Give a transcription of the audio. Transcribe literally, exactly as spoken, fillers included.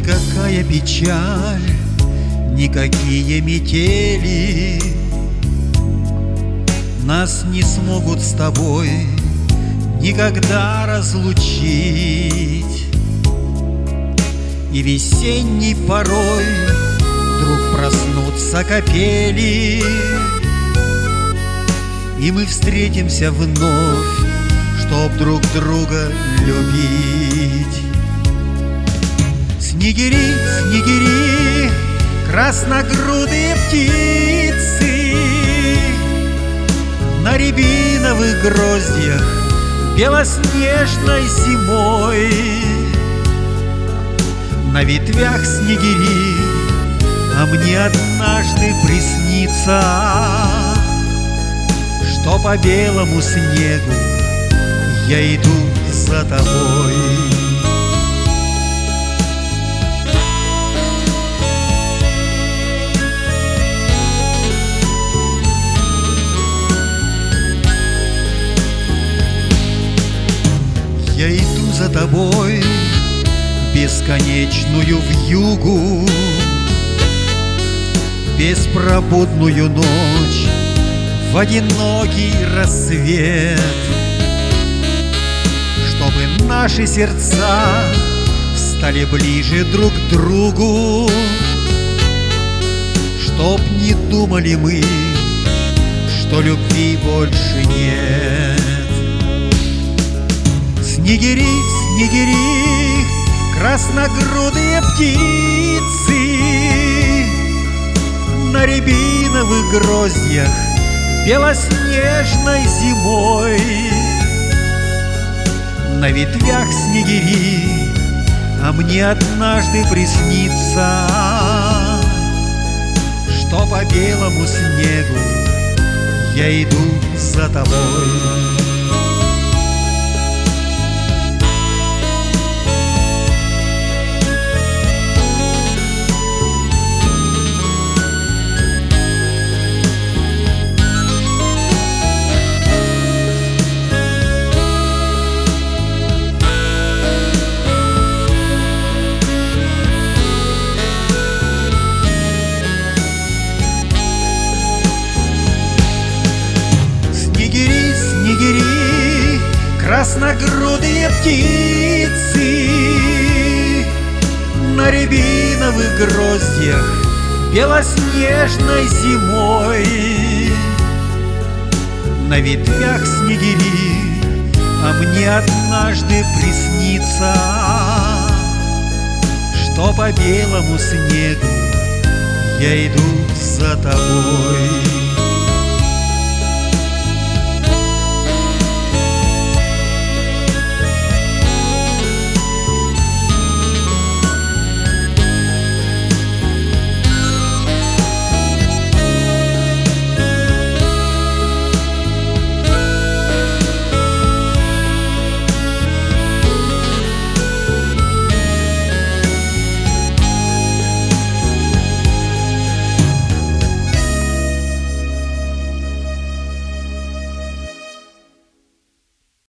Никакая печаль, никакие метели нас не смогут с тобой никогда разлучить. И весенней порой вдруг проснутся капели, и мы встретимся вновь, чтоб друг друга любить. Снегири, снегири, красногрудые птицы на рябиновых гроздьях белоснежной зимой. На ветвях снегири, а мне однажды приснится, что по белому снегу я иду за тобой. Я иду за тобой бесконечную вьюгу, беспробудную ночь, в одинокий рассвет, чтобы наши сердца стали ближе друг к другу, чтоб не думали мы, что любви больше нет. Снегири, снегири, красногрудые птицы на рябиновых гроздьях белоснежной зимой. На ветвях снегири, а мне однажды приснится, что по белому снегу я иду за тобой. Снегири, красногрудые птицы на рябиновых гроздьях белоснежной зимой. На ветвях снегири, а мне однажды приснится, что по белому снегу я иду за тобой.